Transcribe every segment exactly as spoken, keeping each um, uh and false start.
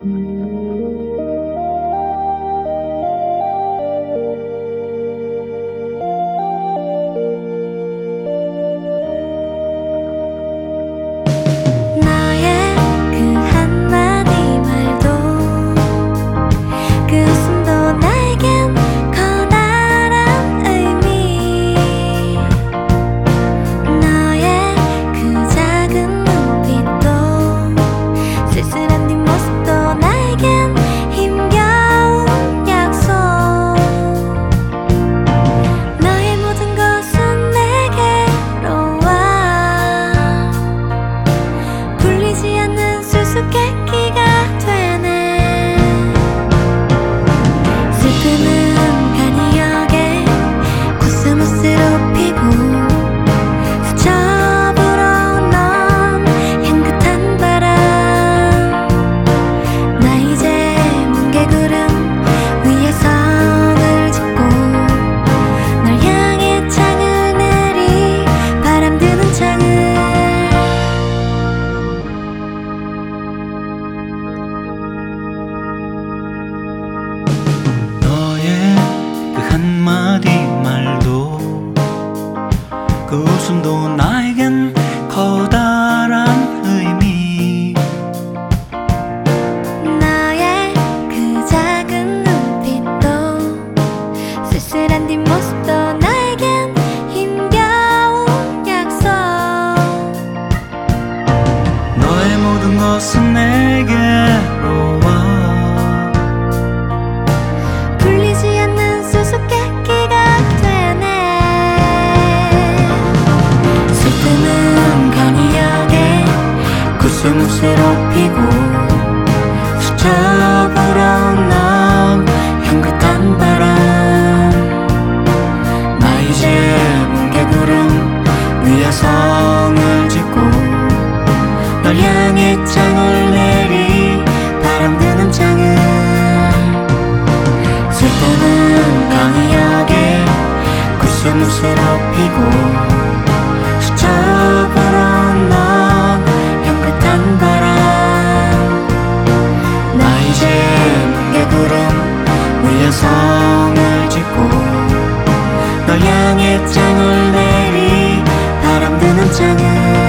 수수께끼가 되네. 슬픔은 간이역에 코스모스로 피고 스쳐 불어오는 향긋한 바람. 나 이제 뭉게구름 위에 성을 짓고 널 향해 창을 내리 바람 드는 창을. 한마디 말도 그 웃음도 나에겐 커다란 의미. 너의 그 작은 눈빛도 쓸쓸한 뒷모습도 나에겐 힘겨운 약속. 너의 모든 것은 내게로 와. 수수께끼가 되네. 슬픔은 간이역에 코스모스로 피고 스쳐 불어오는 향긋한 바람. 나 이제 뭉게구름 위에 성을 짓고 널 향해 창을 내리 바람 드는 창을. 슬픔은 간이역에 코스모스로 피고 스쳐 불어오는 향긋한 바람. 나 이제 뭉게구름 위에 성을 짓고 널 향해 창을 내리 바람 드는 창을.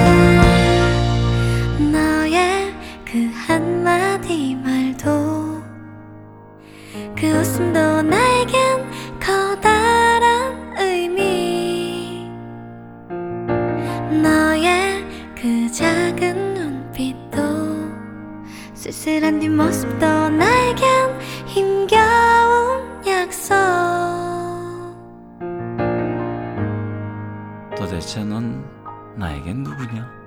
너의 그 한마디 말도 그 웃음도 나에겐 커다란 의미. 너의 그 작은 눈빛도 쓸쓸한 뒷모습도 나에겐 힘겨운 약속. 도대체 넌 나에겐 누구냐?